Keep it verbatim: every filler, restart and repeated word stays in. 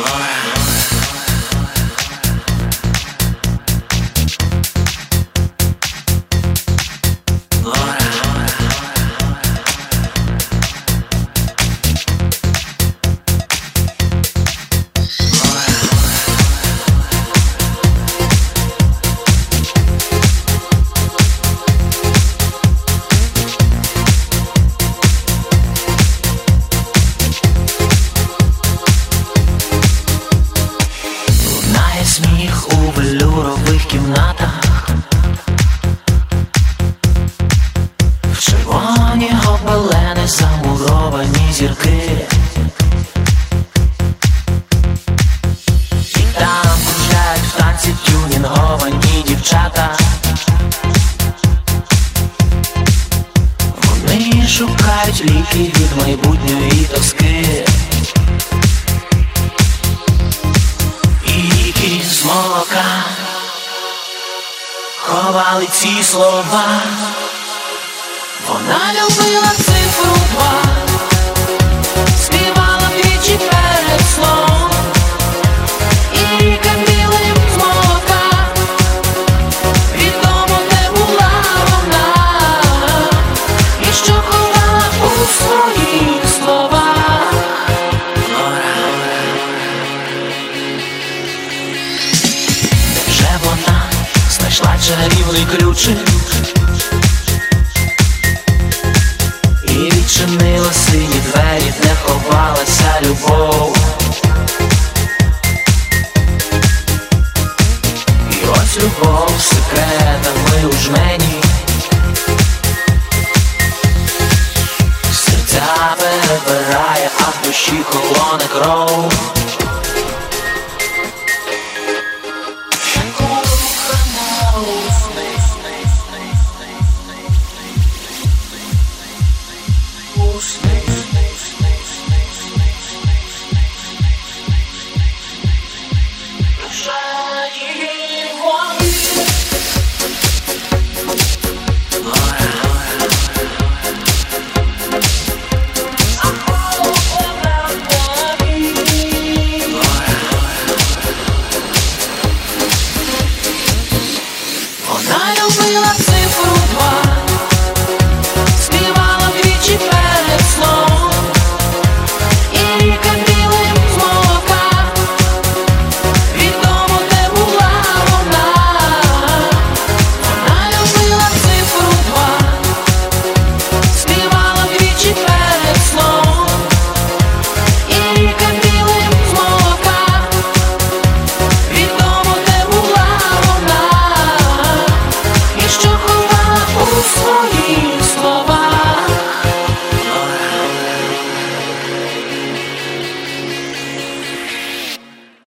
Сміх у велюрових кімнатах, в червоні гобелени замуровані зірки, і там кружляють в танці тюнінговані дівчата. Вони шукають ліки від майбутньої тоски, з молока ховали ці слова. Вона любила цифру два, співала двічі перед сном, і капілем з молока відомо, де була вона, і що ховала у своїх словах. Вона знайшла чарівний ключик і відчинила сині двері, де ховалася любов. І ось любов секретами у жмені, серця перебирає, а в душі холоне кров.